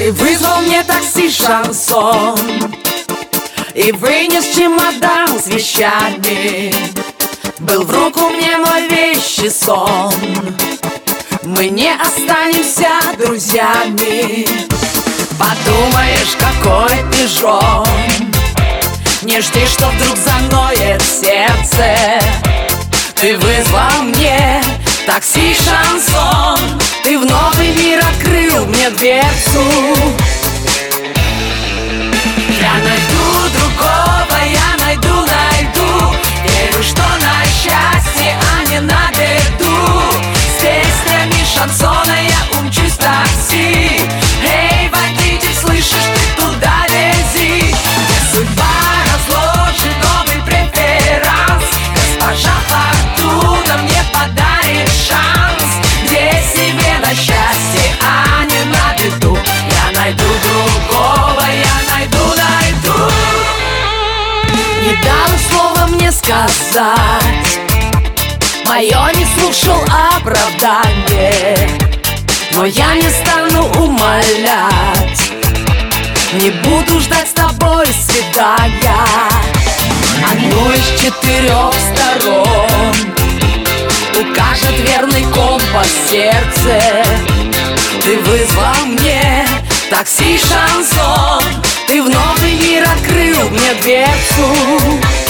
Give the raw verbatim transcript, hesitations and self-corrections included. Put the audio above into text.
Ты вызвал мне такси шансон и вынес чемодан с вещами. Был в руку мне мой вещий сон. Мы не останемся друзьями. Подумаешь, какой пижон. Не жди, что вдруг заноет сердце. Ты вызвал мне такси шансон. Ты в новый мир открыл мне дверцу. Я найду другого, я найду, найду. Верю, что на счастье, а не на беду. С песнями шансона я умчусь в такси. Эй, водитель, слышишь, ты туда вези, где судьба разложит новый преферанс. Госпожа Фортуна мне подарит шанс. Где себе на счастье, а не на беду. Я найду другого, я найду, найду. Не дала слова мне сказать, мое не слушал оправдание. Но я не стану умолять, не буду ждать с тобой свидания. Одну из четырех сторон укажет верный компас сердце. Ты вызвал мне такси шансон. Ты в новый мир открыл мне дверцу.